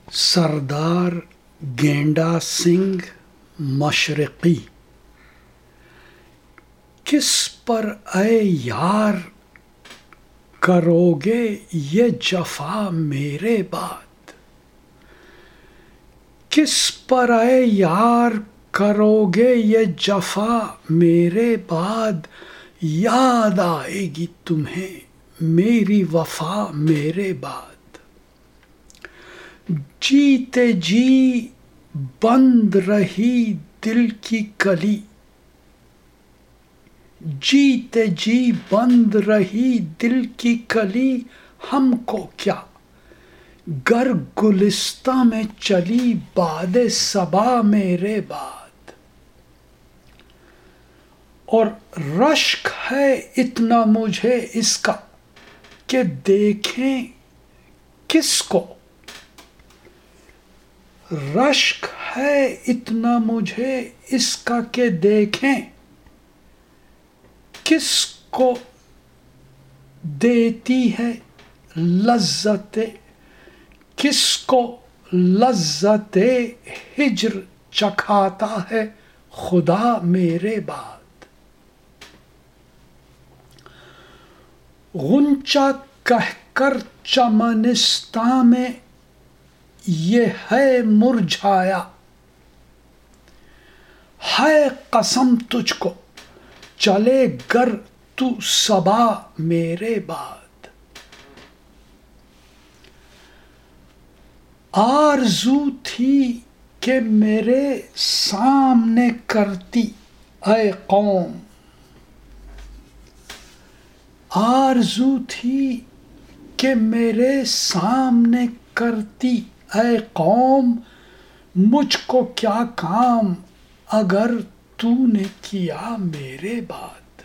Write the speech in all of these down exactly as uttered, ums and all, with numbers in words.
سردار گینڈا سنگھ مشرقی، کس پر اے یار کرو گے یہ جفا میرے بعد؟ کس پر اے یار کرو گے یہ جفا میرے بعد؟ یاد آئے گی تمہیں میری وفا میرے بعد۔ جیتے جی بند رہی دل کی کلی، جیتے جی بند رہی دل کی کلی، ہم کو کیا گر گلستاں میں چلی باد صبا میرے بعد۔ اور رشک ہے اتنا مجھے اس کا کہ دیکھیں کس کو، رشک ہے اتنا مجھے اس کا کہ دیکھیں کس کو دیتی ہے لذت، کس کو لذت ہجر چکھاتا ہے خدا میرے بعد۔ غنچہ کہہ کر چمنستاں میں یہ ہے مرجھایا، ہے قسم تجھ کو چلے گر تو صبا میرے بعد۔ آرزو تھی کہ میرے سامنے کرتی اے قوم، آرزو تھی کہ میرے سامنے کرتی اے قوم، مجھ کو کیا کام اگر تو نے کیا میرے بعد۔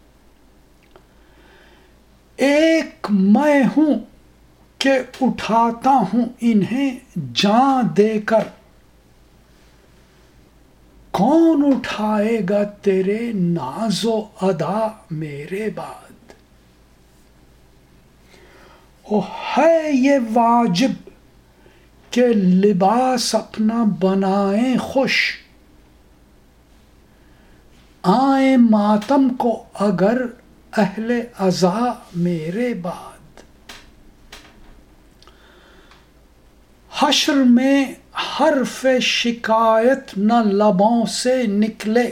ایک میں ہوں کہ اٹھاتا ہوں انہیں جاں دے کر، کون اٹھائے گا تیرے ناز و ادا میرے بعد۔ او ہے یہ واجب کہ لباس اپنا بنائیں خوش، آئیں ماتم کو اگر اہل عزا میرے بعد۔ حشر میں حرف شکایت نہ لبوں سے نکلے،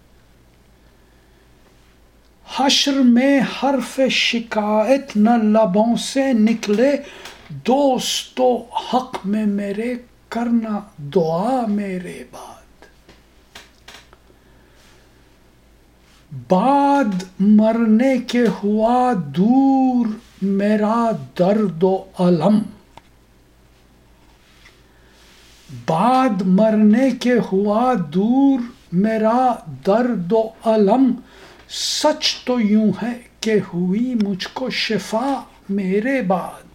حشر میں حرف شکایت نہ لبوں سے نکلے، دوستو حق میں میرے کرنا دعا میرے بعد۔ بعد مرنے کے ہوا دور میرا درد و الم، بعد مرنے کے ہوا دور میرا درد و الم، سچ تو یوں ہے کہ ہوئی مجھ کو شفا میرے بعد۔